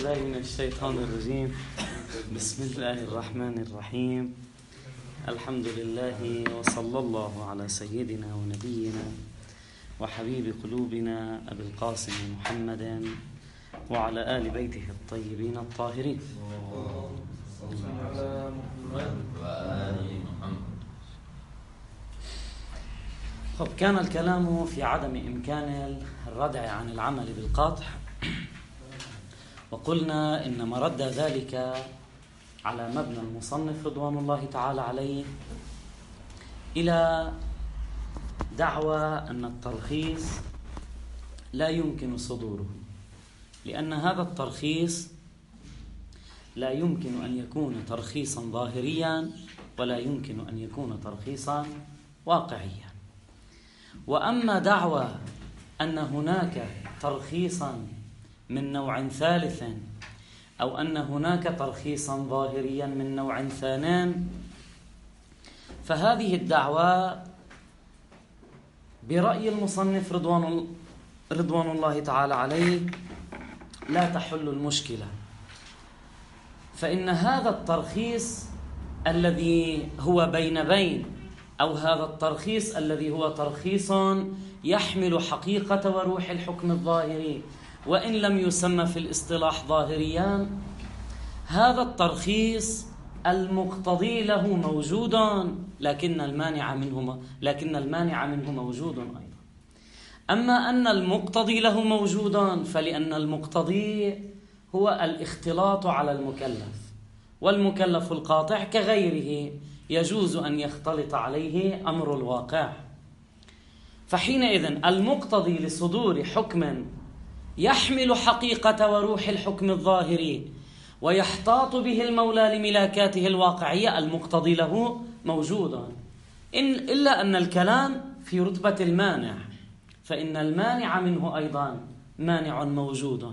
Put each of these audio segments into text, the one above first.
بالله من الشيطان الرجيم. بسم الله الرحمن الرحيم. الحمد لله وصلى الله على سيدنا ونبينا وحبيب قلوبنا أبي القاسم محمد وعلى آل بيته الطيبين الطاهرين. كان الكلام في عدم إمكان الردع عن العمل بالقطع، وقلنا إن مرد ذلك على مبنى المصنف رضوان الله تعالى عليه إلى دعوى أن الترخيص لا يمكن صدوره، لأن هذا الترخيص لا يمكن أن يكون ترخيصا ظاهريا ولا يمكن أن يكون ترخيصا واقعيا. وأما دعوى أن هناك ترخيصا من نوع ثالث أو أن هناك ترخيصا ظاهريا من نوع ثانٍ، فهذه الدعوى برأي المصنف رضوان الله تعالى عليه لا تحل المشكلة، فإن هذا الترخيص الذي هو بين أو هذا الترخيص الذي هو ترخيص يحمل حقيقة وروح الحكم الظاهري وإن لم يسمى في الاصطلاح ظاهريا، هذا الترخيص المقتضي له موجود لكن المانع منه موجود أيضا. أما أن المقتضي له موجود فلأن المقتضي هو الاختلاط على المكلف، والمكلف القاطع كغيره يجوز أن يختلط عليه أمر الواقع. فحينئذ المقتضي لصدور حكم يحمل حقيقة وروح الحكم الظاهري ويحتاط به المولى لملاكاته الواقعية، المقتضي له موجود، إلا أن الكلام في رتبة المانع، فإن المانع منه أيضا مانع موجود.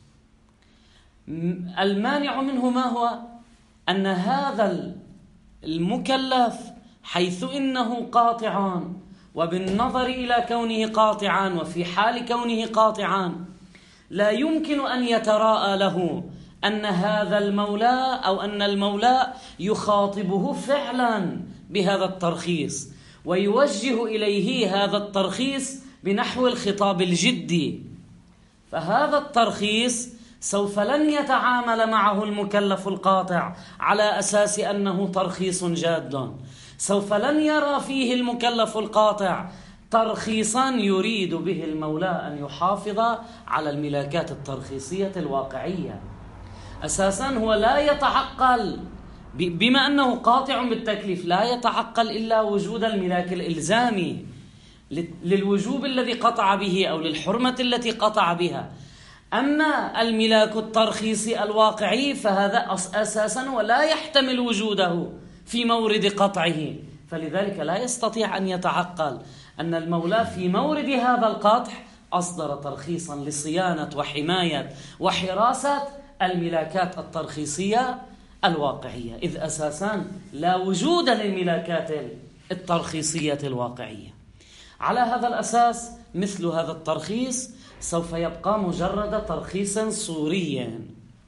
المانع منه ما هو؟ أن هذا المكلف حيث إنه قاطع، وبالنظر إلى كونه قاطعا وفي حال كونه قاطعا لا يمكن أن يتراءى له أن هذا المولى أو أن المولى يخاطبه فعلا بهذا الترخيص ويوجه إليه هذا الترخيص بنحو الخطاب الجدي. فهذا الترخيص سوف لن يتعامل معه المكلف القاطع على أساس أنه ترخيص جاد، سوف لن يرى فيه المكلف القاطع ترخيصا يريد به المولى أن يحافظ على الملاكات الترخيصية الواقعية. أساسا هو لا يتعقل، بما أنه قاطع بالتكليف لا يتعقل إلا وجود الملاك الإلزامي للوجوب الذي قطع به أو للحرمة التي قطع بها. أما الملاك الترخيصي الواقعي فهذا أساسا ولا يحتمل وجوده في مورد قطعه، فلذلك لا يستطيع أن يتعقل أن المولى في مورد هذا القطع أصدر ترخيصا لصيانة وحماية وحراسة الملاكات الترخيصية الواقعية، إذ أساسا لا وجود للملاكات الترخيصية الواقعية. على هذا الأساس مثل هذا الترخيص سوف يبقى مجرد ترخيص صوريا،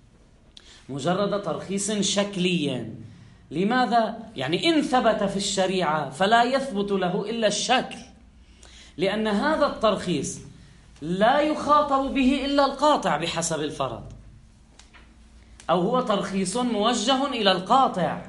مجرد ترخيص شكليا. لماذا؟ يعني إن ثبت في الشريعة فلا يثبت له إلا الشكل، لأن هذا الترخيص لا يخاطب به إلا القاطع بحسب الفرض، أو هو ترخيص موجه إلى القاطع،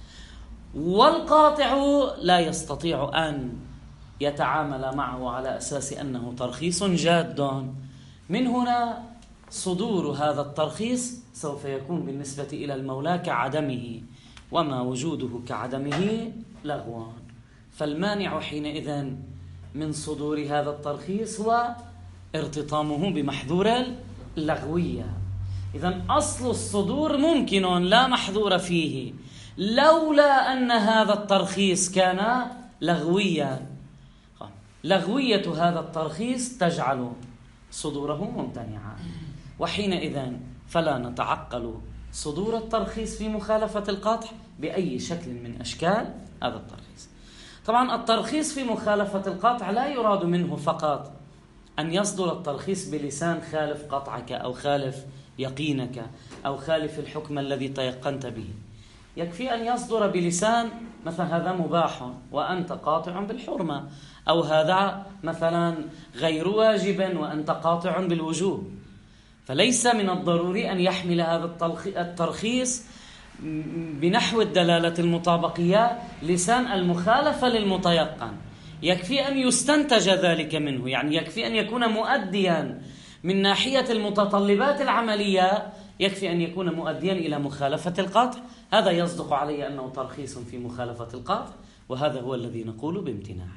والقاطع لا يستطيع أن يتعامل معه على أساس أنه ترخيص جاد. من هنا صدور هذا الترخيص سوف يكون بالنسبة إلى المولى كعدمه، وما وجوده كعدمه لغوان. فالمانع حينئذ من صدور هذا الترخيص هو ارتطامه بمحظور اللغوية. إذن أصل الصدور ممكن لا محظور فيه لولا أن هذا الترخيص كان لغويا. لغوية هذا الترخيص تجعل صدوره ممتنعا، وحينئذ فلا نتعقل صدور الترخيص في مخالفة القطع بأي شكل من أشكال هذا الترخيص. طبعا الترخيص في مخالفة القطع لا يراد منه فقط أن يصدر الترخيص بلسان خالف قطعك أو خالف يقينك أو خالف الحكم الذي تيقنت به. يكفي أن يصدر بلسان مثلا هذا مباح وأنت قاطع بالحرمة، أو هذا مثلا غير واجب وأنت قاطع بالوجوب. فليس من الضروري أن يحمل هذا الترخيص بنحو الدلالة المطابقية لسان المخالفة للمتيقن. يكفي أن يستنتج ذلك منه، يعني يكفي أن يكون مؤديا من ناحية المتطلبات العملية، يكفي أن يكون مؤديا إلى مخالفة القطع. هذا يصدق عليه أنه ترخيص في مخالفة القطع، وهذا هو الذي نقول بامتناعه.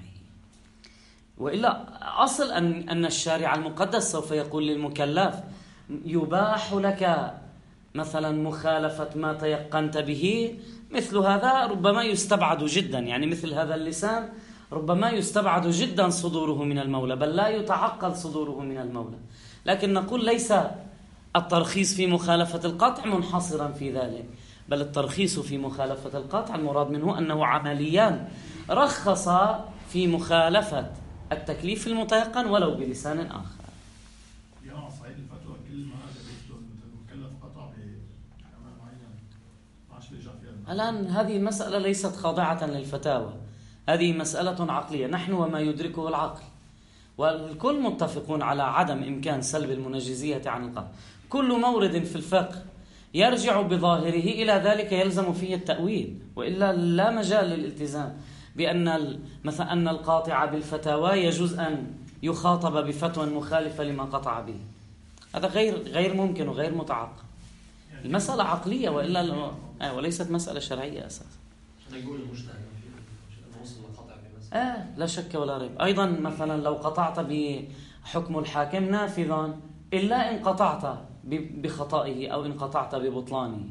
وإلا أصل أن الشارع المقدس سوف يقول للمكلف يباح لك مثلا مخالفة ما تيقنت به، مثل هذا ربما يستبعد جدا، يعني مثل هذا اللسان ربما يستبعد جدا صدوره من المولى، بل لا يتعقل صدوره من المولى. لكن نقول ليس الترخيص في مخالفة القطع منحصرا في ذلك، بل الترخيص في مخالفة القطع المراد منه أنه عمليا رخص في مخالفة التكليف المتيقن ولو بلسان آخر. صحيح الفتوى كل ما جبته المكلف قطع بحكم معين ما عادش بيرجع فيها. الآن هذه المسألة ليست خاضعة للفتاوى، هذه مسألة عقلية، نحن وما يدركه العقل، والكل متفقون على عدم إمكان سلب المنجزية عن القطع. كل مورد في الفقه يرجع بظاهره إلى ذلك يلزم فيه التأويل، وإلا لا مجال للالتزام بأن مثلا أن القاطع بالفتاوى يجوز أن يخاطب بفتوى مخالفة لما قطع به. هذا غير ممكن وغير متعقل. المسألة عقلية وإلا وليست مسألة شرعية أساسا. نقول المجتهد نوصل للقطع بمسألة. لا شك ولا ريب. أيضا مثلا لو قطعت بحكم الحاكم نافذا إلا إن قطعت بخطئه أو إن قطعت ببطلانه.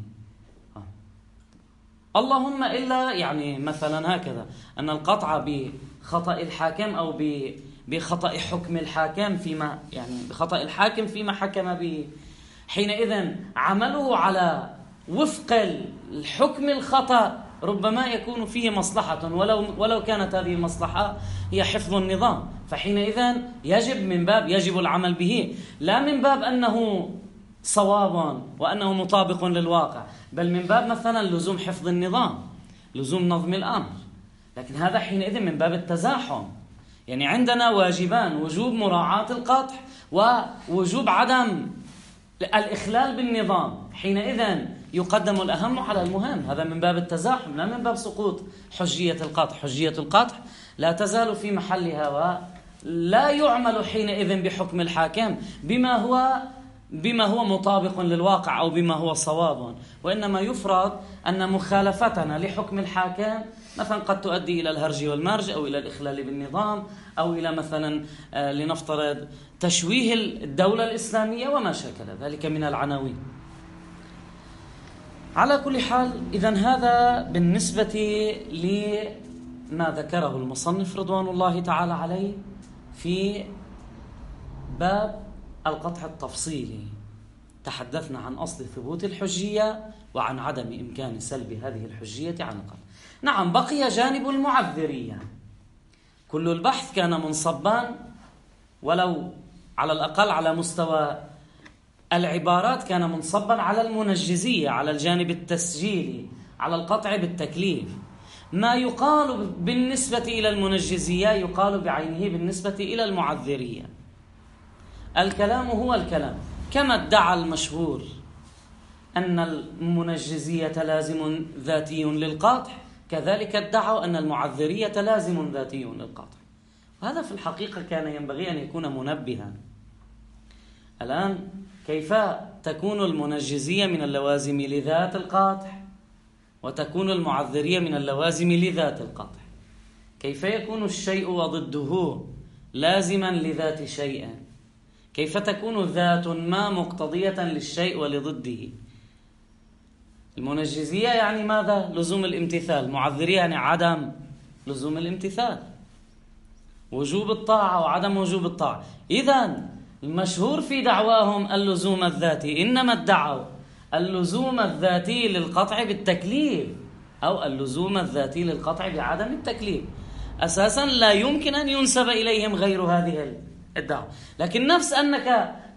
اللهم إلا يعني مثلا هكذا أن القطع بخطأ الحاكم أو بخطأ حكم الحاكم فيما يعني بخطأ الحاكم فيما حكم به، حينئذ عمله على وفق الحكم الخطأ ربما يكون فيه مصلحة، ولو كانت هذه المصلحة هي حفظ النظام، فحينئذ يجب العمل به، لا من باب أنه صوابا وأنه مطابق للواقع، بل من باب مثلا لزوم حفظ النظام، لزوم نظم الأمر. لكن هذا حينئذ من باب التزاحم، يعني عندنا واجبان: وجوب مراعاة القطع ووجوب عدم الإخلال بالنظام. حينئذ يقدم الأهم على المهم، هذا من باب التزاحم لا من باب سقوط حجية القطع. حجية القطع لا تزال في محلها، ولا يعمل حينئذ بحكم الحاكم بما هو مطابق للواقع أو بما هو صواب، وإنما يفرض أن مخالفتنا لحكم الحاكم مثلا قد تؤدي إلى الهرج والمرج أو إلى الإخلال بالنظام أو إلى مثلا لنفترض تشويه الدولة الإسلامية وما شاكل ذلك من العناوين. على كل حال، إذن هذا بالنسبة لما ذكره المصنف رضوان الله تعالى عليه في باب القطع التفصيلي. تحدثنا عن أصل ثبوت الحجية وعن عدم إمكان سلب هذه الحجية عن القطع. نعم، بقي جانب المعذرية. كل البحث كان منصبا ولو على الأقل على مستوى العبارات كان منصبا على المنجزية، على الجانب التسجيلي، على القطع بالتكليف. ما يقال بالنسبة إلى المنجزية يقال بعينه بالنسبة إلى المعذرية. الكلام هو الكلام، كما ادعى المشهور أن المنجزية لازم ذاتي للقطع، كذلك ادعوا أن المعذرية لازم ذاتي للقطع. وهذا في الحقيقة كان ينبغي أن يكون منبها. الآن كيف تكون المنجزية من اللوازم لذات القطع وتكون المعذرية من اللوازم لذات القطع؟ كيف يكون الشيء وضده لازما لذات شيء؟ كيف تكون ذات ما مقتضية للشيء ولضده؟ المنجزية يعني ماذا؟ لزوم الامتثال. معذرية يعني عدم لزوم الامتثال، وجوب الطاعة وعدم وجوب الطاعة. إذن المشهور في دعواهم اللزوم الذاتي، إنما ادعوا اللزوم الذاتي للقطع بالتكليف أو اللزوم الذاتي للقطع بعدم التكليف. أساسا لا يمكن أن ينسب إليهم غير هذه الدعوة. لكن نفس أنك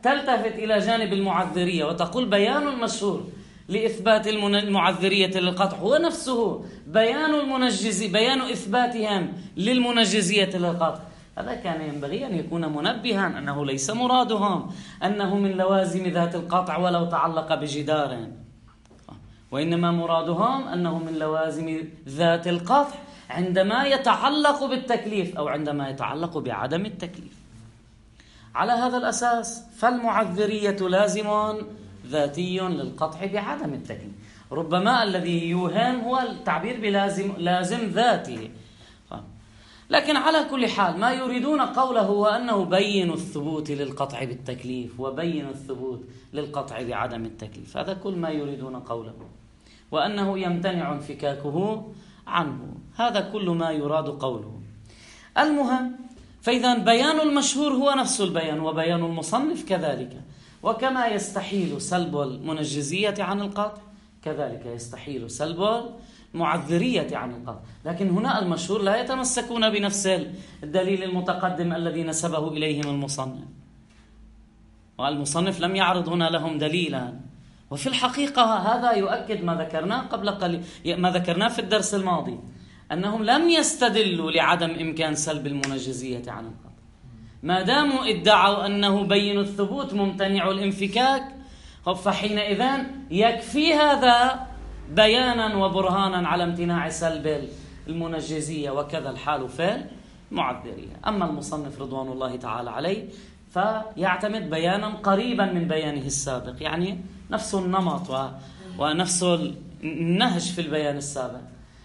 تلتفت إلى جانب المعذرية وتقول بيان المشهور لإثبات المعذرية للقطع هو نفسه بيان إثباتهم للمنجزية للقطع، هذا كان ينبغي أن يكون منبها أنه ليس مرادهم أنه من لوازم ذات القطع ولو تعلق بجدار، وإنما مرادهم أنه من لوازم ذات القطع عندما يتعلق بالتكليف أو عندما يتعلق بعدم التكليف. على هذا الأساس فالمعذرية لازم ذاتي للقطع بعدم التكليف. ربما الذي يوهم هو التعبير بلازم ذاته، لكن على كل حال ما يريدون قوله هو أنه بين الثبوت للقطع بالتكليف وبين الثبوت للقطع بعدم التكليف، هذا كل ما يريدون قوله، وأنه يمتنع انفكاكه عنه، هذا كل ما يراد قوله. المهم فإذا بيان المشهور هو نفس البيان وبيان المصنف كذلك، وكما يستحيل سلب المنجزية عن القطع كذلك يستحيل سلب المعذرية عن القطع. لكن هنا المشهور لا يتمسكون بنفس الدليل المتقدم الذي نسبه إليهم المصنف، والمصنف لم يعرض هنا لهم دليلا. وفي الحقيقة هذا يؤكد ما ذكرناه قبل قليل، ما ذكرناه في الدرس الماضي، أنهم لم يستدلوا لعدم إمكان سلب المنجزية عن القطع، ما داموا ادعوا أنه بين الثبوت ممتنع الانفكاك، فحينئذ يكفي هذا بيانا وبرهانا على امتناع سلب المنجزية، وكذا الحال في المعذرية. أما المصنف رضوان الله تعالى عليه فيعتمد بيانا قريبا من بيانه السابق، يعني نفس النمط ونفس النهج في البيان السابق،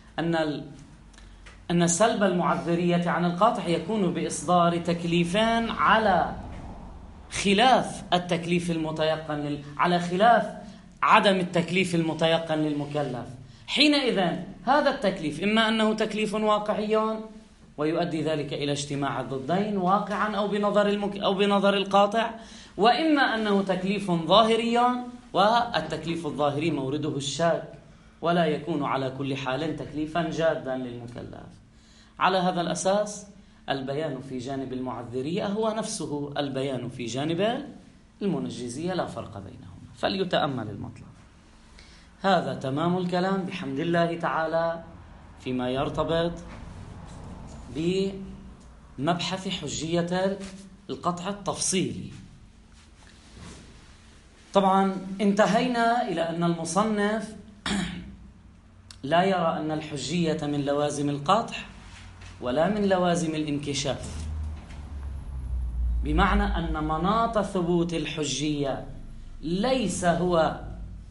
أن سلب المعذرية عن القاطع يكون بإصدار تكليفان على خلاف التكليف المتيقن، على خلاف عدم التكليف المتيقن للمكلف. حينئذ هذا التكليف إما أنه تكليف واقعي ويؤدي ذلك إلى اجتماع الضدين واقعا أو بنظر القاطع، وإما أنه تكليف ظاهري، والتكليف الظاهري مورده الشاك ولا يكون على كل حال تكليفا جادا للمكلف. على هذا الأساس البيان في جانب المعذرية هو نفسه البيان في جانب المنجزية، لا فرق بينهما، فليتأمل المطلب. هذا تمام الكلام بحمد الله تعالى فيما يرتبط بمبحث حجية القطع التفصيلي. طبعا انتهينا إلى أن المصنف لا يرى أن الحجية من لوازم القطع ولا من لوازم الانكشاف، بمعنى أن مناط ثبوت الحجية ليس هو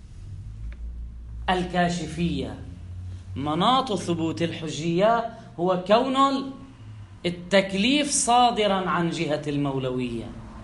الكاشفية، مناط ثبوت الحجية هو كون التكليف صادرا عن جهة المولوية،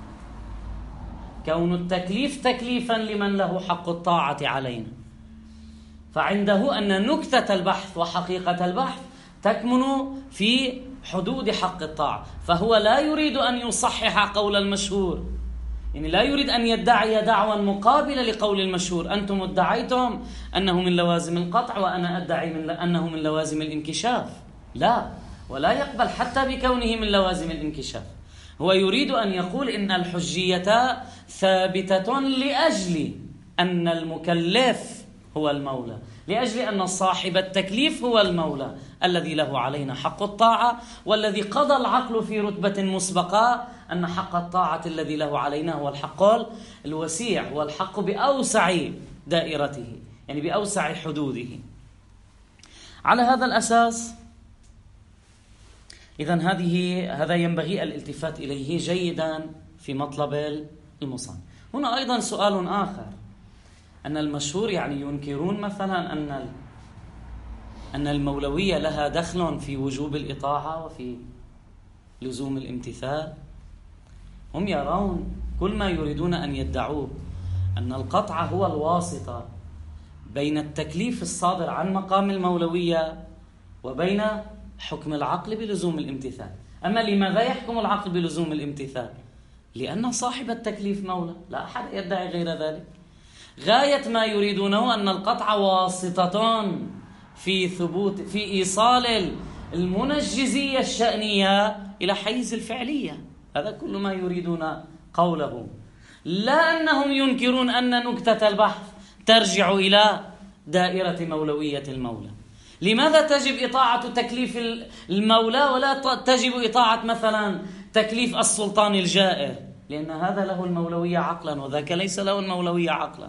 كون التكليف تكليفا لمن له حق الطاعة علينا. فعنده أن نكتة البحث وحقيقة البحث تكمن في حدود حق الطاعة، فهو لا يريد أن يصحح قول المشهور، يعني لا يريد أن يدعي دعوى مقابلة لقول المشهور. أنتم ادعيتم أنه من لوازم القطع وأنا أدعي أنه من لوازم الانكشاف، لا، ولا يقبل حتى بكونه من لوازم الانكشاف. هو يريد أن يقول إن الحجية ثابتة لأجل أن المكلف هو المولى، لأجل أن صاحب التكليف هو المولى الذي له علينا حق الطاعة، والذي قضى العقل في رتبة مسبقة أن حق الطاعة الذي له علينا هو الحق الوسيع، هو الحق بأوسع دائرته، يعني بأوسع حدوده. على هذا الأساس إذن هذا ينبغي الالتفات إليه جيدا في مطلب المصنف. هنا أيضا سؤال آخر، أن المشهور يعني ينكرون مثلا أن المولوية لها دخل في وجوب الإطاعة وفي لزوم الامتثال. هم يرون كل ما يريدون أن يدعوه أن القطع هو الواسطة بين التكليف الصادر عن مقام المولوية وبين حكم العقل بلزوم الامتثال. أما لماذا يحكم العقل بلزوم الامتثال؟ لأن صاحب التكليف مولى، لا أحد يدعي غير ذلك. غاية ما يريدونه أن القطع واسطة في إيصال المنجزية الشأنية إلى حيز الفعلية، هذا كل ما يريدون قوله. لا أنهم ينكرون أن نكتة البحث ترجع إلى دائرة مولوية المولى. لماذا تجب إطاعة تكليف المولى ولا تجب إطاعة مثلا تكليف السلطان الجائر؟ لأن هذا له المولوية عقلا وذاك ليس له المولوية عقلا.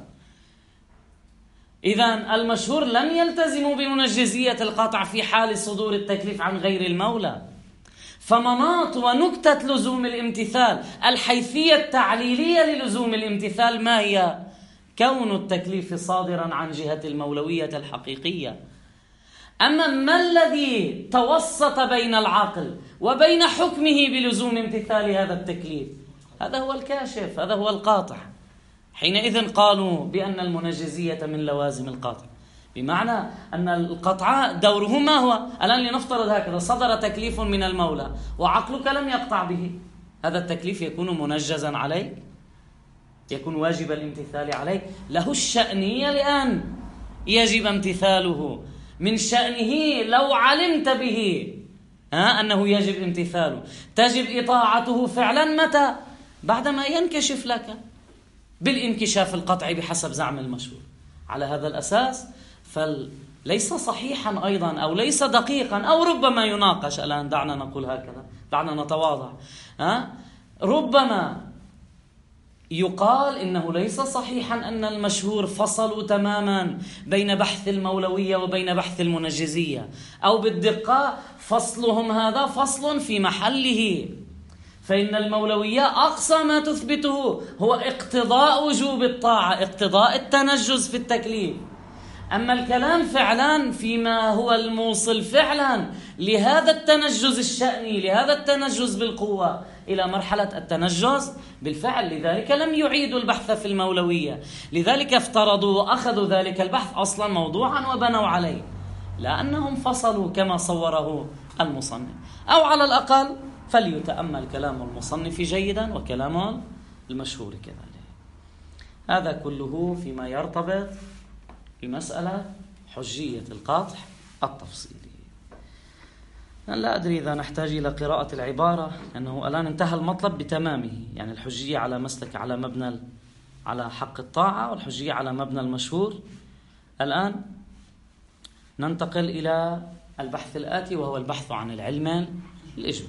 إذن المشهور لم يلتزموا بمنجزية القطع في حال صدور التكليف عن غير المولى. فمناط ونكتة لزوم الامتثال، الحيثية التعليلية للزوم الامتثال ما هي؟ كون التكليف صادرا عن جهة المولوية الحقيقية. أما ما الذي توسط بين العقل وبين حكمه بلزوم امتثال هذا التكليف؟ هذا هو الكاشف، هذا هو القاطع. حينئذ قالوا بأن المنجزية من لوازم القاطع، بمعنى أن القطع دوره ما هو؟ الآن لنفترض هكذا: صدر تكليف من المولى وعقلك لم يقطع به، هذا التكليف يكون منجزا عليك؟ يكون واجب الامتثال عليك؟ له الشأنية لأن يجب امتثاله، من شأنه لو علمت به أنه يجب امتثاله. تجب إطاعته فعلا متى؟ بعدما ينكشف لك بالانكشاف القطعي بحسب زعم المشهور. على هذا الأساس فليس صحيحا أيضا أو ليس دقيقا أو ربما يناقش. الآن دعنا نقول هكذا، دعنا نتواضع. ربما يقال إنه ليس صحيحا أن المشهور فصلوا تماما بين بحث المولوية وبين بحث المنجزية، أو بالدقة فصلهم هذا فصل في محله. فإن المولوية أقصى ما تثبته هو اقتضاء وجوب الطاعة، اقتضاء التنجز في التكليف. أما الكلام فعلا فيما هو الموصل فعلا لهذا التنجز الشأني، لهذا التنجز بالقوة إلى مرحلة التنجز بالفعل. لذلك لم يعيدوا البحث في المولوية، لذلك افترضوا وأخذوا ذلك البحث أصلا موضوعا وبنوا عليه، لأنهم فصلوا كما صوره المصنف. أو على الأقل فليتأمل كلام المصنف جيدا وكلام المشهور كذلك. هذا كله فيما يرتبط بمسألة حجية القاطع التفصيلي. لا أدري إذا نحتاج إلى قراءة العبارة، لأنه الآن انتهى المطلب بتمامه. يعني الحجية على مسلك على مبنى على حق الطاعة، والحجية على مبنى المشهور. الآن ننتقل إلى البحث الآتي وهو البحث عن العلم الإجمالي.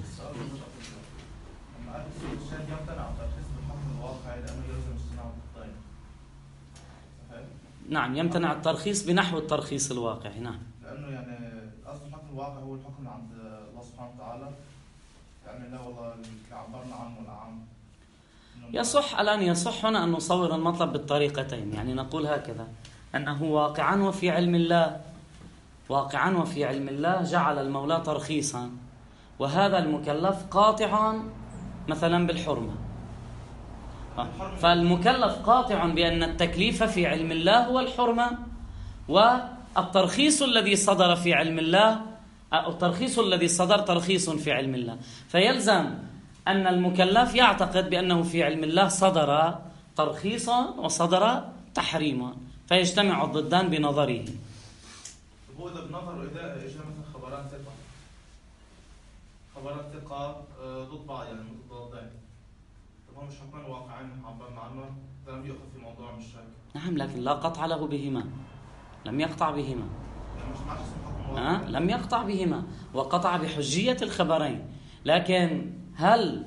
نعم، يمتنع الترخيص بنحو الترخيص الواقعي. نعم، لأنه يعني أصل الحكم الواقع هو الحكم عند الله سبحانه وتعالى، يعني لا والله عبرنا عنه الأعم. يصح الآن يصح هنا أن نصور المطلب بالطريقتين. يعني نقول هكذا: أنه واقعا وفي علم الله، واقعا وفي علم الله جعل المولى ترخيصا، وهذا المكلف قاطع مثلا بالحرمة. فالمكلف قاطع بأن التكليف في علم الله هو الحرمة، والترخيص الذي صدر في علم الله، الترخيص الذي صدر ترخيص في علم الله. فيلزم أن المكلف يعتقد بأنه في علم الله صدر ترخيصا وصدر تحريما، فيجتمع الضدان بنظره. هو ده بنظر إذا إجا مثلا خبرات ثقة ضد بعض، يعني ضدين، طبعا مش حكمان واقعين عبرنا عنه، ده لم يؤخذ في موضوع مش هيك. نعم، لكن لا قطع له بهما، لم يقطع بهما. يعني مش معش اسم حكم واقع. لم يقطع بهما، وقطع بحجية الخبرين. لكن هل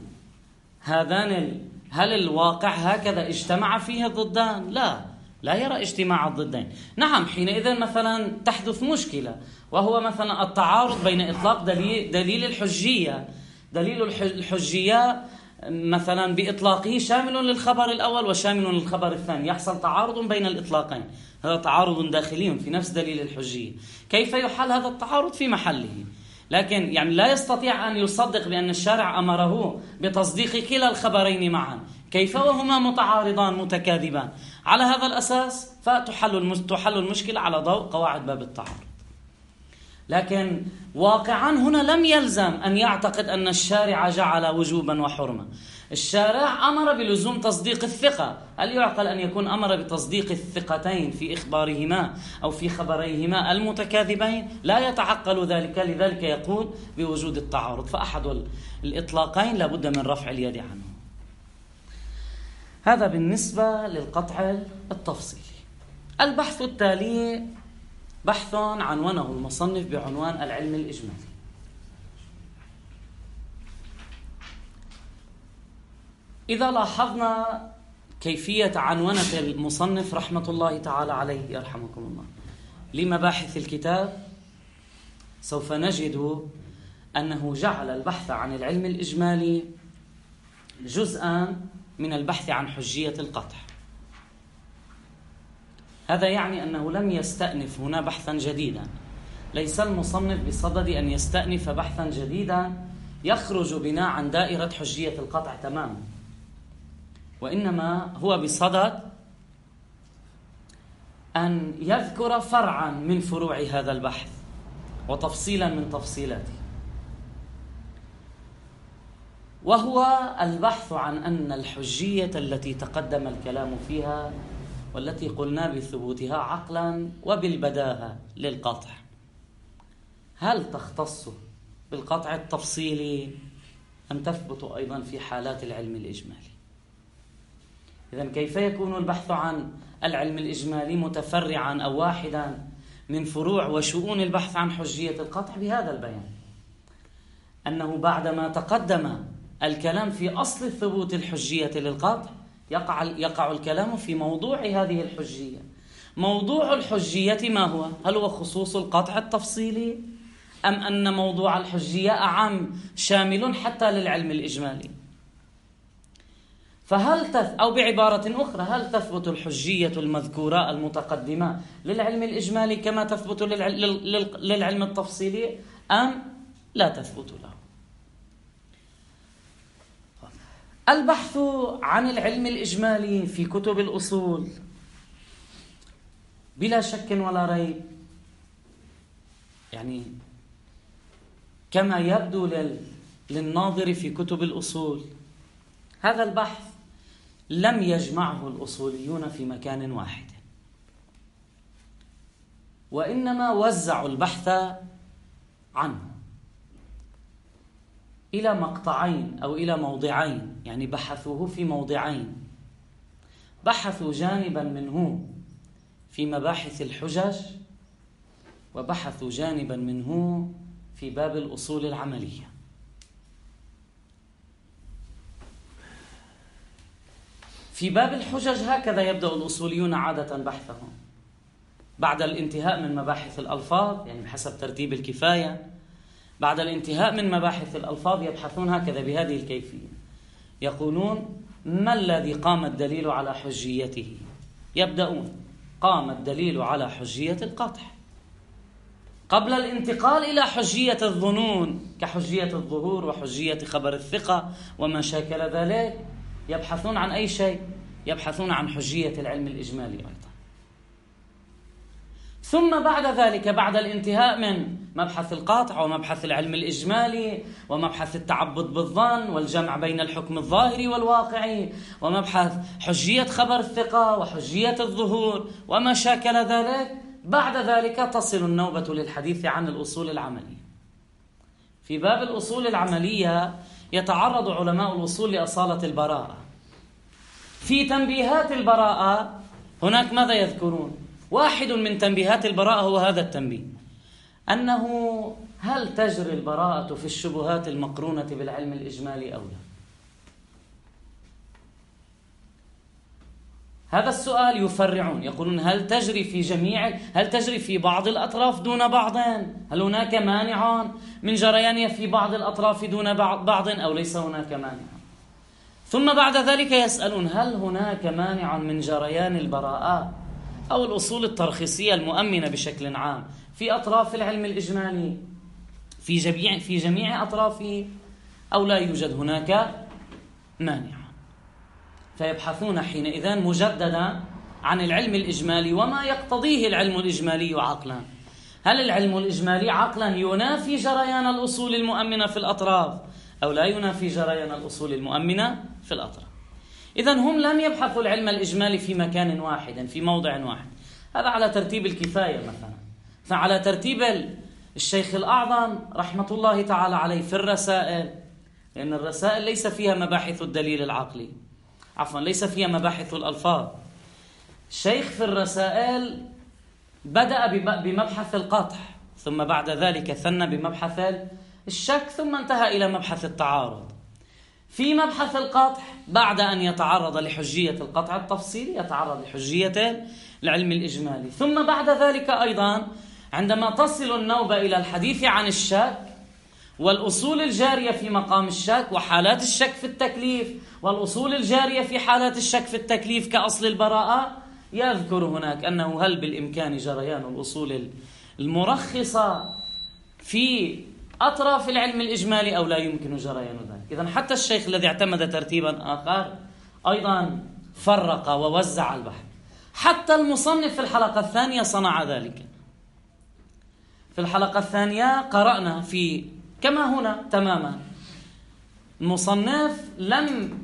الواقع هكذا اجتمع فيه الضدان؟ لا يرى اجتماع الضدين. نعم، حينئذ مثلا تحدث مشكلة، وهو مثلا التعارض بين إطلاق دليل الحجية. دليل الحجية مثلا بإطلاقه شامل للخبر الأول وشامل للخبر الثاني، يحصل تعارض بين الإطلاقين، هذا تعارض داخلي في نفس دليل الحجية. كيف يحل هذا التعارض؟ في محله. لكن يعني لا يستطيع أن يصدق بأن الشارع أمره بتصديق كلا الخبرين معا، كيف وهما متعارضان متكاذبان؟ على هذا الأساس فتحل المشكلة على ضوء قواعد باب التعارض. لكن واقعا هنا لم يلزم أن يعتقد أن الشارع جعل وجوبا وحرمة. الشارع أمر بلزوم تصديق الثقة. هل يعقل أن يكون أمر بتصديق الثقتين في إخبارهما أو في خبريهما المتكاذبين؟ لا يتعقل ذلك، لذلك يقول بوجود التعارض، فأحد الإطلاقين لابد من رفع اليد عنه. هذا بالنسبة للقطع التفصيلي. البحث التالي بحث عنوانه المصنف بعنوان العلم الإجمالي. إذا لاحظنا كيفية عنونة المصنف رحمة الله تعالى عليه يرحمكم الله لمباحث الكتاب، سوف نجد أنه جعل البحث عن العلم الإجمالي جزءا من البحث عن حجية القطع. هذا يعني أنه لم يستأنف هنا بحثا جديدا. ليس المصنف بصدد أن يستأنف بحثا جديدا يخرج بنا عن دائرة حجية القطع تماما، وإنما هو بصدد أن يذكر فرعا من فروع هذا البحث وتفصيلا من تفصيلاته، وهو البحث عن أن الحجية التي تقدم الكلام فيها والتي قلنا بثبوتها عقلا وبالبداهة للقطع، هل تختص بالقطع التفصيلي أم تثبت أيضا في حالات العلم الإجمالي؟ إذن كيف يكون البحث عن العلم الإجمالي متفرعا أو واحدا من فروع وشؤون البحث عن حجية القطع؟ بهذا البيان أنه بعدما تقدم الكلام في أصل الثبوت الحجية للقطع يقع الكلام في موضوع هذه الحجية. موضوع الحجية ما هو؟ هل هو خصوص القطع التفصيلي أم أن موضوع الحجية أعم شامل حتى للعلم الإجمالي؟ أو بعبارة أخرى، هل تثبت الحجية المذكورة المتقدمة للعلم الإجمالي كما تثبت للعلم التفصيلي أم لا تثبت له؟ البحث عن العلم الإجمالي في كتب الأصول بلا شك ولا ريب، يعني كما يبدو للناظر في كتب الأصول، هذا البحث لم يجمعه الأصوليون في مكان واحد، وإنما وزعوا البحث عنه إلى مقطعين أو إلى موضعين، يعني بحثوه في موضعين. بحثوا جانبا منه في مباحث الحجج، وبحثوا جانبا منه في باب الأصول العملية. في باب الحجج هكذا يبدأ الأصوليون عادة بحثهم بعد الانتهاء من مباحث الألفاظ، يعني بحسب ترتيب الكفاية. بعد الانتهاء من مباحث الألفاظ يبحثون هكذا بهذه الكيفية، يقولون ما الذي قام الدليل على حجيته؟ يبدأون قام الدليل على حجية القطع، قبل الانتقال إلى حجية الظنون كحجية الظهور وحجية خبر الثقة وما شاكل ذلك. يبحثون عن أي شيء؟ يبحثون عن حجية العلم الإجمالي أيضا. ثم بعد ذلك، بعد الانتهاء من مبحث القاطع ومبحث العلم الإجمالي ومبحث التعبد بالظن والجمع بين الحكم الظاهري والواقعي ومبحث حجية خبر الثقة وحجية الظهور وما شاكل ذلك، بعد ذلك تصل النوبة للحديث عن الأصول العملية. في باب الأصول العملية يتعرض علماء الأصول لأصالة البراءة. في تنبيهات البراءة هناك ماذا يذكرون؟ واحد من تنبيهات البراءة هو هذا التنبيه، أنه هل تجري البراءة في الشبهات المقرونة بالعلم الإجمالي أو لا؟ هذا السؤال يفرعون، يقولون هل تجري في بعض الأطراف دون بعض؟ هل هناك مانع من جريانها في بعض الأطراف دون بعض أو ليس هناك مانع؟ ثم بعد ذلك يسألون هل هناك مانع من جريان البراءة أو الأصول الترخيصية المؤمنة بشكل عام في أطراف العلم الإجمالي في جميع أطرافه أو لا يوجد هناك مانع؟ فيبحثون حينئذ مجددا عن العلم الإجمالي وما يقتضيه العلم الإجمالي عقلا. هل العلم الإجمالي عقلا ينافي جريان الأصول المؤمنة في الأطراف أو لا ينافي جريان الأصول المؤمنة في الأطراف؟ إذن هم لم يبحثوا العلم الإجمالي في مكان واحد في موضع واحد. هذا على ترتيب الكفاية مثلا. فعلى ترتيب الشيخ الأعظم رحمة الله تعالى عليه في الرسائل، لأن الرسائل ليس فيها مباحث الدليل العقلي، ليس فيها مباحث الألفاظ. الشيخ في الرسائل بدأ بمبحث القطع، ثم بعد ذلك ثنى بمبحث الشك، ثم انتهى إلى مبحث التعارض. في مبحث القطع بعد أن يتعرض لحجية القطع التفصيلي يتعرض لحجية العلم الإجمالي، ثم بعد ذلك أيضا عندما تصل النوبة إلى الحديث عن الشك والأصول الجارية في مقام الشك وحالات الشك في التكليف والأصول الجارية في حالات الشك في التكليف كأصل البراءة، يذكر هناك أنه هل بالإمكان جريان الأصول المرخصة في أطراف العلم الإجمالي أو لا يمكن جريان ذلك. إذن حتى الشيخ الذي اعتمد ترتيبا آخر أيضا فرق ووزع البحث. حتى المصنف في الحلقة الثانية صنع ذلك. في الحلقة الثانية قرأنا في كما هنا تماما، المصنف لم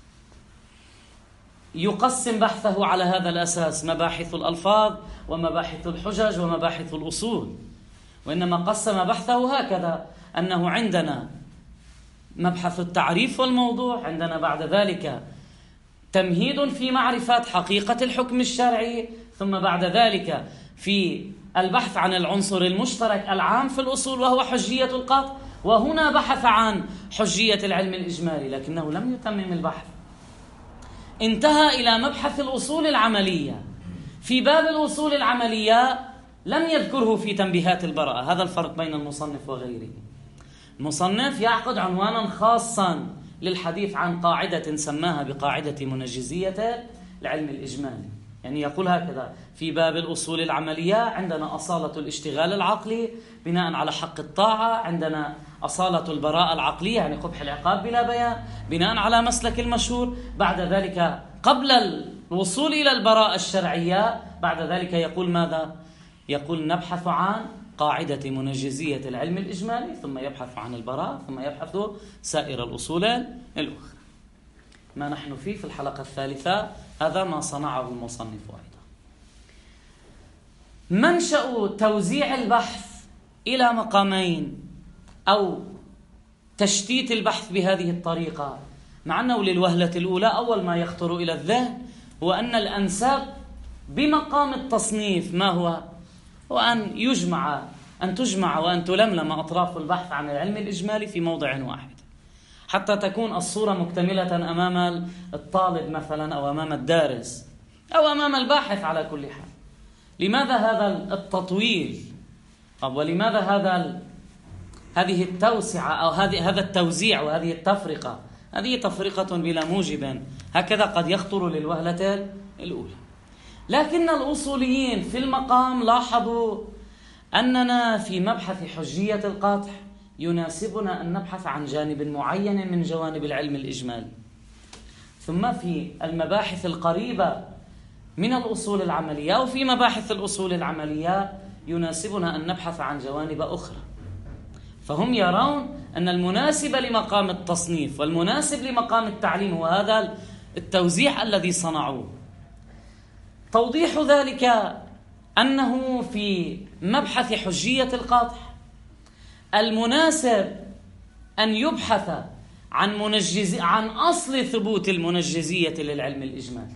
يقسم بحثه على هذا الأساس مباحث الألفاظ ومباحث الحجج ومباحث الأصول، وإنما قسم بحثه هكذا: أنه عندنا مبحث التعريف والموضوع، عندنا بعد ذلك تمهيد في معرفة حقيقة الحكم الشرعي، ثم بعد ذلك في البحث عن العنصر المشترك العام في الأصول وهو حجية القطع، وهنا بحث عن حجية العلم الإجمالي، لكنه لم يتمم البحث، انتهى إلى مبحث الأصول العملية. في باب الأصول العملية لم يذكره في تنبيهات البراءة. هذا الفرق بين المصنف وغيره. المصنف يعقد عنوانا خاصا للحديث عن قاعدة سماها بقاعدة منجزية العلم الإجمالي، يعني يقول هكذا: في باب الأصول العملية عندنا أصالة الاشتغال العقلي بناء على حق الطاعة، عندنا أصالة البراءة العقلية يعني قبح العقاب بلا بيان بناء على مسلك المشهور. بعد ذلك قبل الوصول إلى البراءة الشرعية بعد ذلك يقول ماذا؟ يقول نبحث عن قاعدة منجزية العلم الإجمالي، ثم يبحث عن البراءة، ثم يبحث سائر الأصول الأخرى. ما نحن فيه في الحلقة الثالثة هذا ما صنعه المصنف أيضا. منشأ توزيع البحث إلى مقامين أو تشتيت البحث بهذه الطريقة، مع أنه للوهلة الأولى أول ما يخطر إلى الذهن هو أن الأنسب بمقام التصنيف ما هو؟ أن تجمع وأن تلملم أطراف البحث عن العلم الإجمالي في موضع واحد، حتى تكون الصورة مكتملة أمام الطالب مثلا أو أمام الدارس أو أمام الباحث على كل حال. لماذا هذا التطويل؟ ولماذا هذه التوسعة أو هذا التوزيع وهذه التفرقة؟ هذه تفرقة بلا موجب، هكذا قد يخطر للوهلة الأولى. لكن الأصوليين في المقام لاحظوا أننا في مبحث حجية القطع يناسبنا أن نبحث عن جانب معين من جوانب العلم الإجمالي، ثم في المباحث القريبة من الأصول العملية أو في مباحث الأصول العملية يناسبنا أن نبحث عن جوانب أخرى. فهم يرون أن المناسب لمقام التصنيف والمناسب لمقام التعليم هو هذا التوزيع الذي صنعوه. توضيح ذلك أنه في مبحث حجية القطع المناسب أن يبحث عن أصل ثبوت المنجزية للعلم الإجمالي،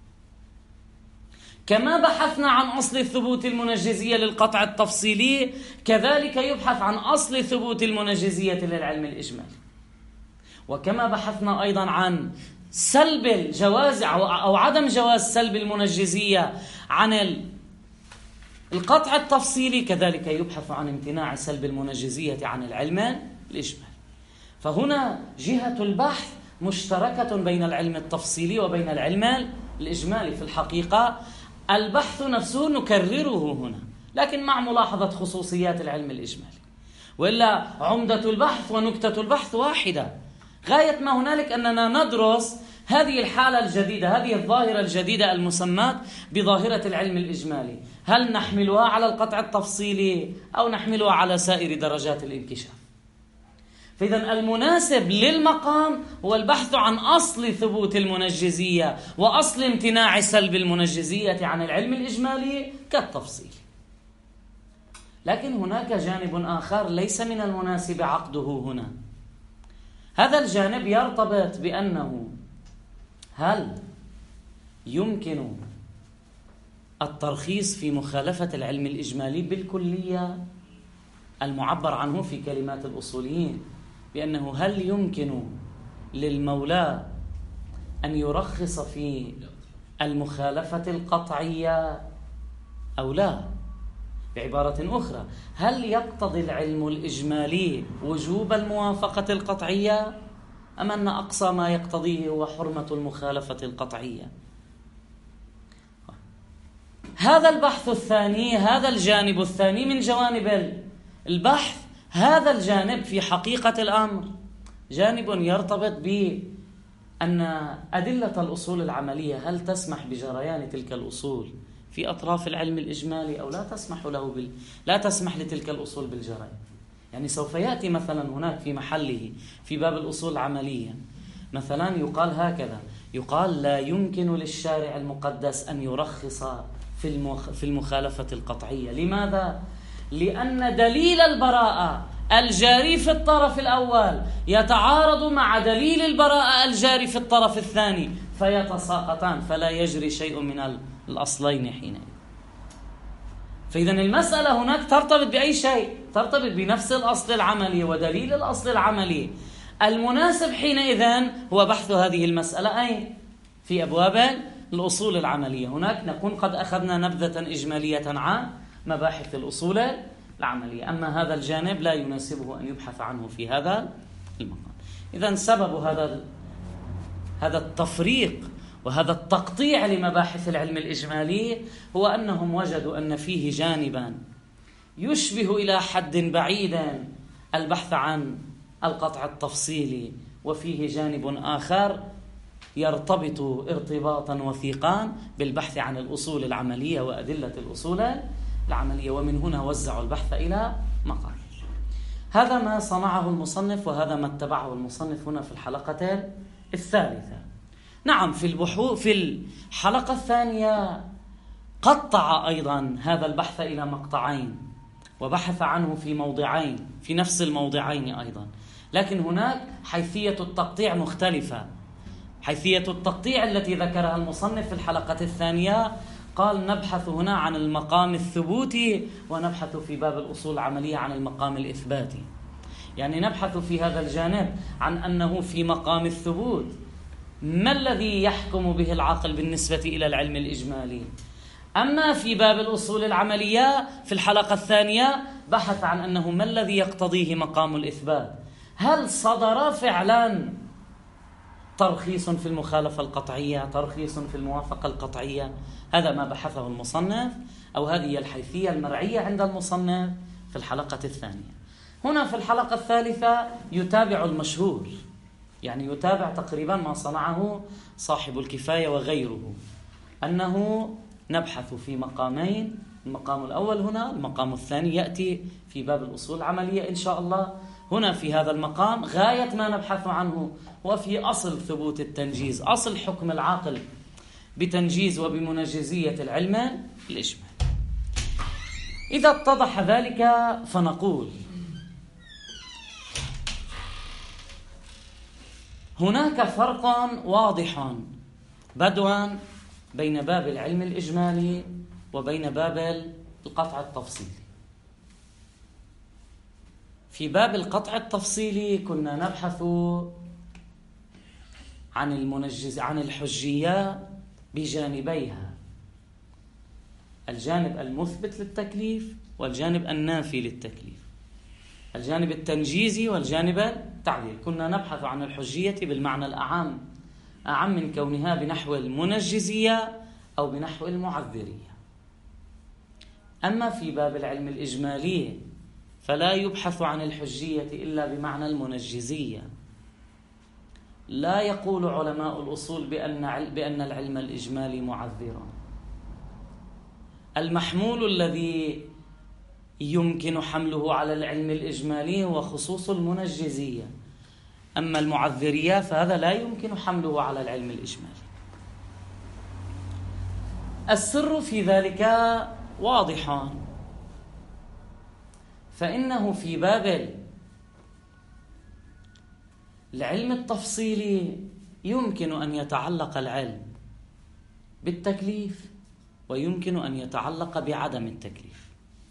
كما بحثنا عن أصل ثبوت المنجزية للقطع التفصيلي كذلك يبحث عن أصل ثبوت المنجزية للعلم الإجمالي. وكما بحثنا أيضا عن سلب الجواز أو عدم جواز سلب المنجزية عن القطع التفصيلي كذلك يبحث عن امتناع سلب المنجزية عن العلم الإجمالي. فهنا جهة البحث مشتركة بين العلم التفصيلي وبين العلم الإجمالي. في الحقيقة البحث نفسه نكرره هنا، لكن مع ملاحظة خصوصيات العلم الإجمالي، وإلا عمدة البحث ونكتة البحث واحدة. غاية ما هنالك أننا ندرس هذه الحالة الجديدة، هذه الظاهرة الجديدة المسماة بظاهرة العلم الإجمالي، هل نحملها على القطع التفصيلي أو نحملها على سائر درجات الانكشاف؟ فإذا المناسب للمقام هو البحث عن أصل ثبوت المنجزية وأصل امتناع سلب المنجزية عن العلم الإجمالي كالتفصيل. لكن هناك جانب آخر ليس من المناسب عقده هنا. هذا الجانب يرتبط بأنه هل يمكن الترخيص في مخالفة العلم الإجمالي بالكلية المعبر عنه في كلمات الأصوليين بأنه هل يمكن للمولى أن يرخص في المخالفة القطعية أو لا؟ بعبارة أخرى، هل يقتضي العلم الإجمالي وجوب الموافقة القطعية أم أن أقصى ما يقتضيه هو حرمة المخالفة القطعية؟ هذا البحث الثاني، هذا الجانب الثاني من جوانب البحث، هذا الجانب في حقيقة الأمر جانب يرتبط بأن أدلة الأصول العملية هل تسمح بجريان تلك الأصول في أطراف العلم الإجمالي أو لا تسمح لتلك الأصول بالجريان. يعني سوف يأتي مثلا هناك في محله في باب الأصول العملية مثلا يقال هكذا، يقال لا يمكن للشارع المقدس أن يرخص في المخالفة القطعية. لماذا؟ لأن دليل البراءة الجاري في الطرف الأول يتعارض مع دليل البراءة الجاري في الطرف الثاني فيتساقطان، فلا يجري شيء من الأصلين حينئذ. فإذا المسألة هناك ترتبط بأي شيء؟ ترتبط بنفس الأصل العملي ودليل الأصل العملي. المناسب حينئذ هو بحث هذه المسألة أين؟ في أبواب الأصول العملية. هناك نكون قد أخذنا نبذة إجمالية عن مباحث الأصول العملية، أما هذا الجانب لا يناسبه أن يبحث عنه في هذا المقام. إذن سبب هذا التفريق وهذا التقطيع لمباحث العلم الإجمالي هو أنهم وجدوا أن فيه جانبا يشبه إلى حد بعيد البحث عن القطع التفصيلي، وفيه جانب آخر يرتبط ارتباطا وثيقا بالبحث عن الأصول العملية وأدلة الأصول العملية، ومن هنا وزعوا البحث إلى مقال. هذا ما صنعه المصنف وهذا ما اتبعه المصنف هنا في الحلقة الثالثة. نعم، في الحلقة الثانية قطع أيضا هذا البحث إلى مقطعين وبحث عنه في موضعين، في نفس الموضعين أيضا، لكن هناك حيثية التقطيع مختلفة. حيثية التقطيع التي ذكرها المصنف في الحلقة الثانية قال نبحث هنا عن المقام الثبوتي ونبحث في باب الأصول العملية عن المقام الإثباتي. يعني نبحث في هذا الجانب عن أنه في مقام الثبوت ما الذي يحكم به العاقل بالنسبة إلى العلم الإجمالي. أما في باب الأصول العملية في الحلقة الثانية بحث عن أنه ما الذي يقتضيه مقام الإثبات. هل صدر فعلا ترخيص في المخالفة القطعية، ترخيص في الموافقة القطعية؟ هذا ما بحثه المصنف، أو هذه الحيثية المرعية عند المصنف في الحلقة الثانية. هنا في الحلقة الثالثة يتابع المشهور، يعني يتابع تقريبا ما صنعه صاحب الكفاية وغيره، أنه نبحث في مقامين. المقام الأول هنا، المقام الثاني يأتي في باب الأصول العملية إن شاء الله. هنا في هذا المقام غاية ما نبحث عنه وفي أصل ثبوت التنجيز، أصل حكم العاقل بتنجيز وبمنجزية العلم الإجمالي. إذا اتضح ذلك فنقول هناك فرق واضح بدوا بين باب العلم الإجمالي وبين باب القطع التفصيلي. في باب القطع التفصيلي كنا نبحث عن الحجية بجانبيها، الجانب المثبت للتكليف والجانب النافي للتكليف، الجانب التنجيزي والجانب التعليل. كنا نبحث عن الحجية بالمعنى الأعم، أعم من كونها بنحو المنجزية أو بنحو المعذرية. أما في باب العلم الإجمالي فلا يبحث عن الحجية إلا بمعنى المنجزية. لا يقول علماء الأصول بأن العلم الإجمالي معذرا. المحمول الذي يمكن حمله على العلم الإجمالي هو خصوص المنجزية، أما المعذرية فهذا لا يمكن حمله على العلم الإجمالي. السر في ذلك واضح، فإنه في باب العلم التفصيلي يمكن أن يتعلق العلم بالتكليف ويمكن أن يتعلق بعدم التكليف.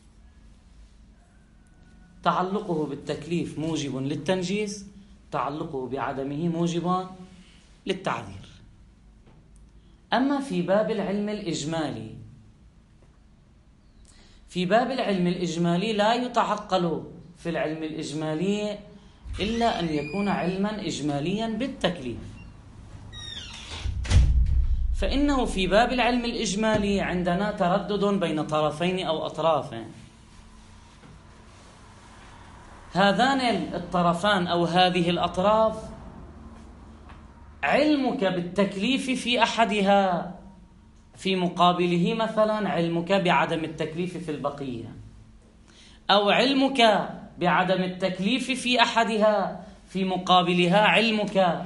تعلقه بالتكليف موجب للتنجيز، تعلقه بعدمه موجب للتعذير. أما في باب العلم الإجمالي، في باب العلم الإجمالي لا يتعقل في العلم الإجمالي إلا أن يكون علما إجماليا بالتكليف. فإنه في باب العلم الإجمالي عندنا تردد بين طرفين أو أطرافين. هذان الطرفان أو هذه الأطراف علمك بالتكليف في أحدها، في مقابله مثلا علمك بعدم التكليف في البقية، أو علمك بعدم التكليف في أحدها في مقابلها علمك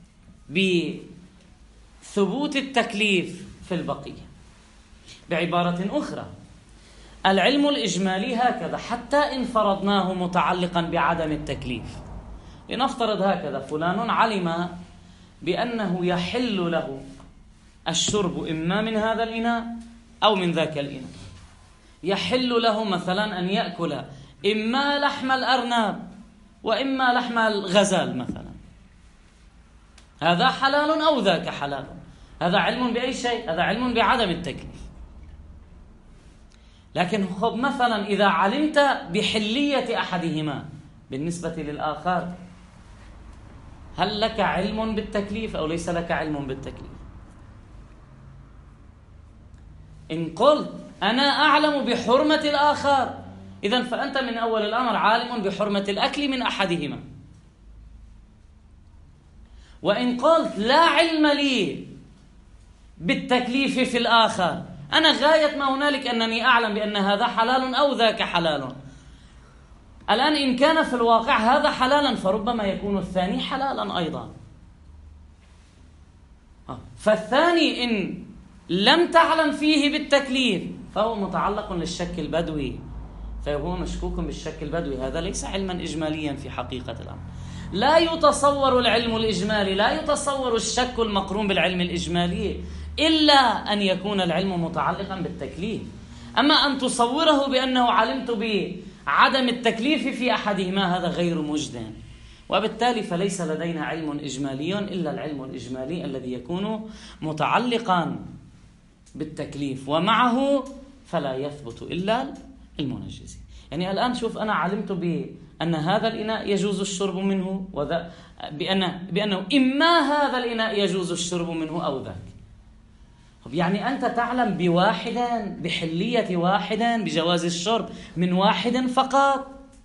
بثبوت التكليف في البقية. بعبارة أخرى، العلم الإجمالي هكذا حتى إن فرضناه متعلقا بعدم التكليف. لنفترض هكذا: فلان علم بأنه يحل له الشرب إما من هذا الإناء أو من ذاك الإناء. يحل له مثلا أن يأكل إما لحم الأرنب وإما لحم الغزال مثلا. هذا حلال أو ذاك حلال. هذا علم بأي شيء؟ هذا علم بعدم التكليف. لكن خب مثلا إذا علمت بحلية أحدهما بالنسبة للآخر، هل لك علم بالتكليف أو ليس لك علم بالتكليف؟ إن قلت أنا أعلم بحرمة الآخر، إذن فأنت من أول الأمر عالم بحرمة الأكل من أحدهما. وإن قلت لا علم لي بالتكليف في الآخر، أنا غاية ما هنالك أنني أعلم بأن هذا حلال أو ذاك حلال. الآن إن كان في الواقع هذا حلالا فربما يكون الثاني حلالا أيضا. فالثاني إن لم تعلم فيه بالتكليف فهو متعلق للشك البدوي، فهو مشكوك بالشك البدوي. هذا ليس علما إجماليا في حقيقة الأمر. لا يتصور العلم الإجمالي، لا يتصور الشك المقرون بالعلم الإجمالي إلا أن يكون العلم متعلقا بالتكليف. أما أن تصوره بأنه علمت بعدم التكليف في أحدهما هذا غير مجد. وبالتالي فليس لدينا علم إجمالي إلا العلم الإجمالي الذي يكون متعلقا بالتكليف، ومعه فلا يثبت إلا المنجز. يعني الآن شوف، أنا علمت بأن هذا الإناء يجوز الشرب منه بأنه إما هذا الإناء يجوز الشرب منه أو ذاك. يعني أنت تعلم بواحد، بحلية واحد، بجواز الشرب من واحد فقط،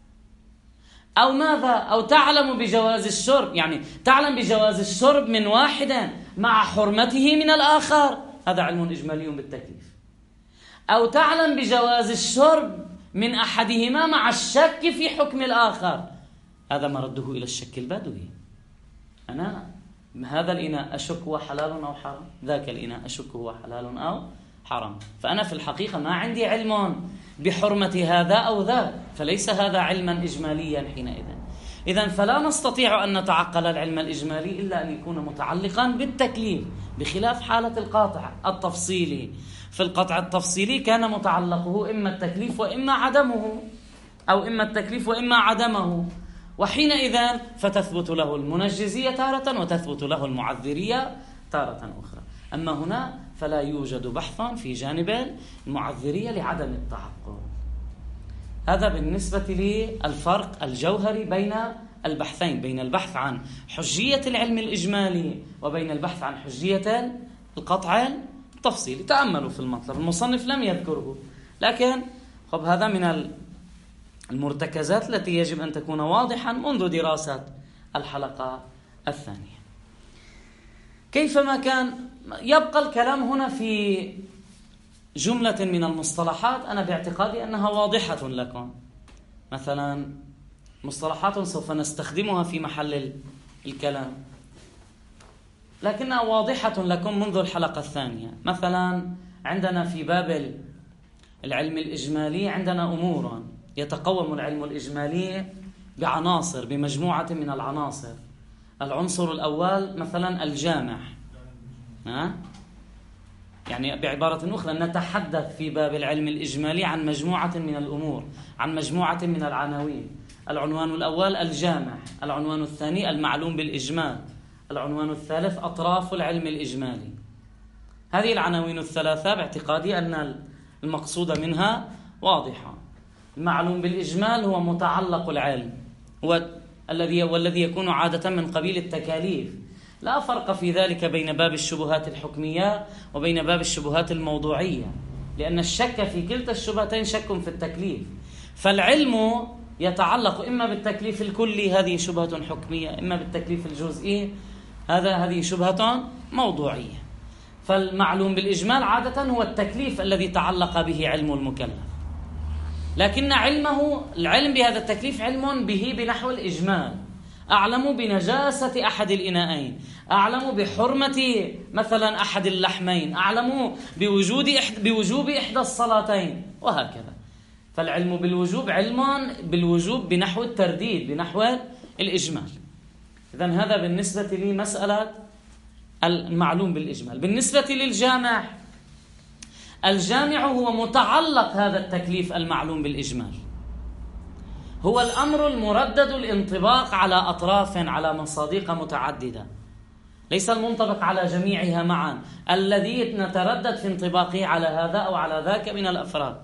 أو ماذا؟ أو تعلم بجواز الشرب، يعني تعلم بجواز الشرب من واحد مع حرمته من الآخر، هذا علم إجمالي بالتكليف. أو تعلم بجواز الشرب من أحدهما مع الشك في حكم الآخر، هذا مرده إلى الشك البدوي. أنا هذا الإناء أشك هو حلال أو حرام، ذاك الإناء أشك هو حلال أو حرام. فأنا في الحقيقة ما عندي علم بحرمة هذا أو ذاك، فليس هذا علما إجماليا حينئذ. إذن فلا نستطيع أن نتعقل العلم الإجمالي إلا أن يكون متعلقا بالتكليف، بخلاف حالة القاطع التفصيلي. في القطع التفصيلي كان متعلقه إما التكليف وإما عدمه، أو إما التكليف وإما عدمه، وحينئذ فتثبت له المنجزية تارة وتثبت له المعذرية تارة أخرى. أما هنا فلا يوجد بحث في جانب المعذرية لعدم التعقل. هذا بالنسبة للفرق الجوهري بين البحثين، بين البحث عن حجية العلم الإجمالي وبين البحث عن حجية القطع التفصيلي. تأملوا في المطلب، المصنف لم يذكره، لكن هذا من المرتكزات التي يجب أن تكون واضحا منذ دراسة الحلقة الثانية. كيفما كان، يبقى الكلام هنا في جملة من المصطلحات أنا باعتقادي أنها واضحة لكم. مثلا مصطلحات سوف نستخدمها في محل الكلام، لكنها واضحة لكم منذ الحلقة الثانية. مثلا عندنا في باب العلم الإجمالي عندنا أمور يتقوم العلم الإجمالي بعناصر، بمجموعة من العناصر. العنصر الأول مثلا الجامع، يعني بعبارة أخرى نتحدث في باب العلم الإجمالي عن مجموعة من الأمور، عن مجموعة من العناوين. العنوان الأول الجامع، العنوان الثاني المعلوم بالإجمال، العنوان الثالث أطراف العلم الإجمالي. هذه العناوين الثلاثة باعتقادي أن المقصود منها واضحة. المعلوم بالإجمال هو متعلق العلم، والذي يكون عادة من قبيل التكاليف. لا فرق في ذلك بين باب الشبهات الحكمية وبين باب الشبهات الموضوعية، لأن الشك في كلتا الشبهتين شك في التكليف. فالعلم يتعلق إما بالتكليف الكلي، هذه شبهة حكمية، إما بالتكليف الجزئي، هذه شبهة موضوعية. فالمعلوم بالإجمال عادة هو التكليف الذي تعلق به علم المكلف، لكن العلم بهذا التكليف علم به بنحو الإجمال. أعلم بنجاسة أحد الإناءين، أعلم بحرمة مثلا أحد اللحمين، أعلم بوجوب إحدى الصلاتين، وهكذا. فالعلم بالوجوب علم بالوجوب بنحو الترديد، بنحو الإجمال. إذن هذا بالنسبة لمسألة المعلوم بالإجمال. بالنسبة للجامع، الجامع هو متعلق هذا التكليف المعلوم بالإجمال، هو الأمر المردد الانطباق على أطراف، على مصادق متعددة، ليس المنطبق على جميعها معا، الذي نتردد في انطباقه على هذا أو على ذاك من الأفراد.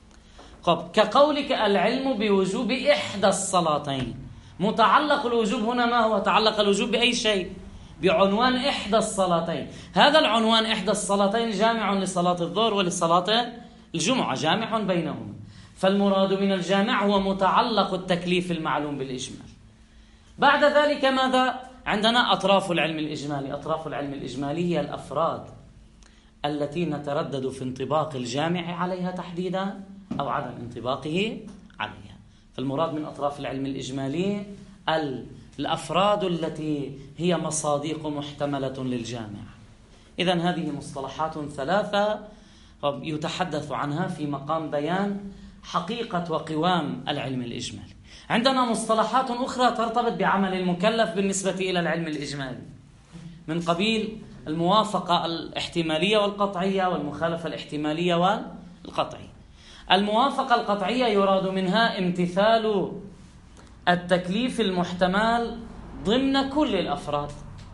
كقولك العلم بوجوب إحدى الصلاتين، متعلق الوجوب هنا ما هو؟ تعلق الوجوب بأي شيء؟ بعنوان إحدى الصلاتين. هذا العنوان إحدى الصلاتين جامع لصلاة الظهر ولصلاة الجمعة، جامع بينهما. فالمراد من الجامع هو متعلق التكليف المعلوم بالإجمال. بعد ذلك ماذا؟ عندنا أطراف العلم الإجمالي. أطراف العلم الإجمالي هي الأفراد التي نتردد في انطباق الجامع عليها تحديدا أو عدم انطباقه عليها. فالمراد من أطراف العلم الإجمالي الأفراد التي هي مصادق محتملة للجامع. إذن هذه مصطلحات ثلاثة يتحدث عنها في مقام بيان حقيقة وقوام العلم الإجمالي. عندنا مصطلحات أخرى ترتبط بعمل المكلف بالنسبة إلى العلم الإجمالي، من قبيل الموافقة الاحتمالية والقطعية والمخالفة الاحتمالية والقطعية. الموافقة القطعية يراد منها امتثال التكليف المحتمل ضمن كل الأفراد.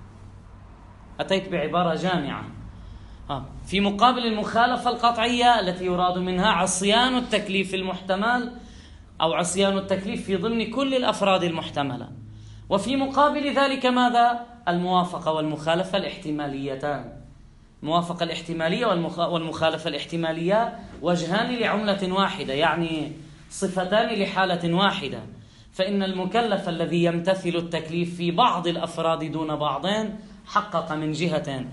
أتيت بعبارة جامعة. في مقابل المخالفة القطعية التي يراد منها عصيان التكليف المحتمل أو عصيان التكليف في ضمن كل الأفراد المحتملة. وفي مقابل ذلك ماذا؟ الموافقة والمخالفة الاحتماليتان. الموافقة الاحتمالية والمخالفة الاحتمالية وجهان لعملة واحدة، يعني صفتان لحالة واحدة. فإن المكلف الذي يمتثل التكليف في بعض الأفراد دون بعض حقق من جهة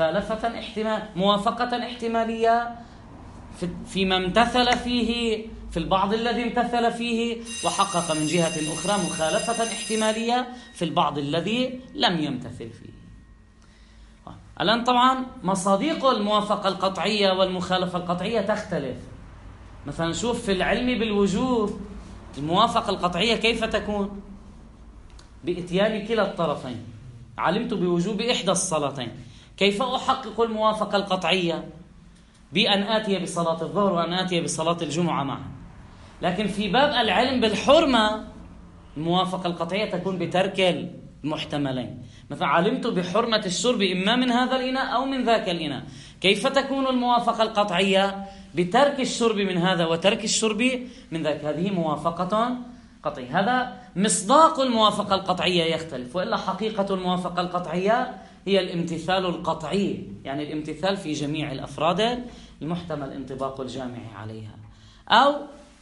موافقة احتمالية فيما امتثل فيه في البعض الذي امتثل فيه، وحقق من جهة أخرى مخالفة احتمالية في البعض الذي لم يمتثل فيه. الآن طبعا مصادق الموافقة القطعية والمخالفة القطعية تختلف. مثلا شوف في العلم بالوجوب الموافقة القطعية كيف تكون؟ بإتيان كلا الطرفين. علمت بوجوب إحدى الصلاتين، كيف أحقق الموافقة القطعية؟ بأن آتي بصلاة الظهر وأن آتي بصلاة الجمعة معا. لكن في باب العلم بالحرمة الموافقة القطعية تكون بترك المحتملين. مثلا علمت بحرمة الشرب إما من هذا الإناء أو من ذاك الإناء، كيف تكون الموافقة القطعية؟ بترك الشرب من هذا وترك الشرب من ذاك. هذه موافقة قطعية. هذا مصداق الموافقة القطعية يختلف، وإلا حقيقة الموافقة القطعية هي الامتثال القطعي، يعني الامتثال في جميع الأفراد المحتمل انطباق الجامع عليها. أو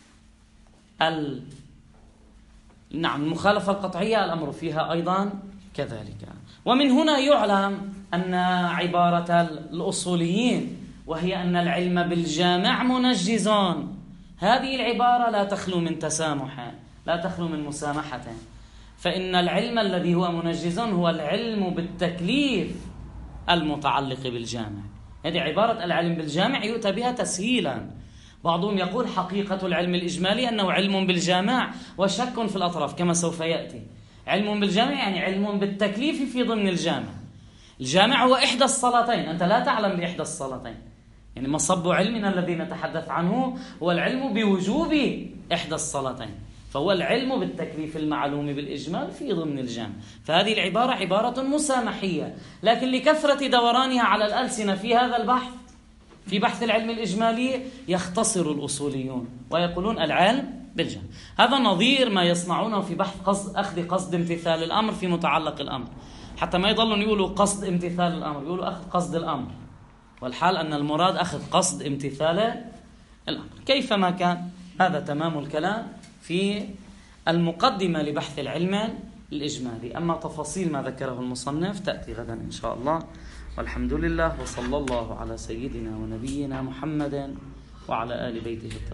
المخالفة القطعية الأمر فيها أيضا كذلك. ومن هنا يعلم أن عبارة الأصوليين وهي أن العلم بالجامع منجز، هذه العبارة لا تخلو من تسامح، لا تخلو من مسامحة. فإن العلم الذي هو منجز هو العلم بالتكليف المتعلق بالجامع. هذه عبارة العلم بالجامع يؤتى بها تسهيلا. بعضهم يقول حقيقة العلم الإجمالي أنه علم بالجامع وشك في الأطراف كما سوف يأتي. علم بالجامع يعني علم بالتكليف في ضمن الجامع. الجامع هو إحدى الصلاتين، أنت لا تعلم بإحدى الصلاتين، يعني مصب علمنا الذي نتحدث عنه هو العلم بوجوب إحدى الصلاتين، فهو العلم بالتكليف المعلوم بالإجمال في ضمن الجامع. فهذه العبارة عبارة مسامحية، لكن لكثرة دورانها على الألسنة في هذا البحث، في بحث العلم الإجمالي، يختصر الأصوليون ويقولون العلم بالجامع. هذا نظير ما يصنعونه في بحث أخذ قصد امتثال الأمر في متعلق الأمر، حتى ما يضلون يقولوا قصد امتثال الأمر، يقولوا أخذ قصد الأمر، والحال أن المراد أخذ قصد امتثال الأمر. كيفما كان، هذا تمام الكلام في المقدمة لبحث العلم الإجمالي. أما تفاصيل ما ذكره المصنف تأتي غدا إن شاء الله، والحمد لله، وصلى الله على سيدنا ونبينا محمد وعلى آل بيته الطاهرين.